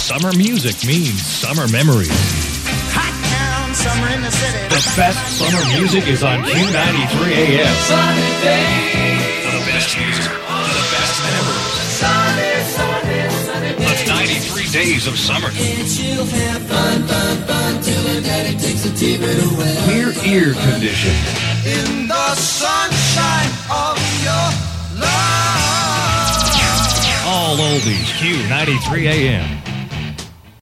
Summer music means summer memories. Hot town, summer in the city. The best summer music is on Q93 AM. Sunny days. For the best music, for the best memories. Sunny, sunny, sunny days. The 93 days of summer. And she'll have fun, fun, fun till her daddy takes the TV away. Clear ear condition. In the sunshine of your love. All oldies, Q93 AM.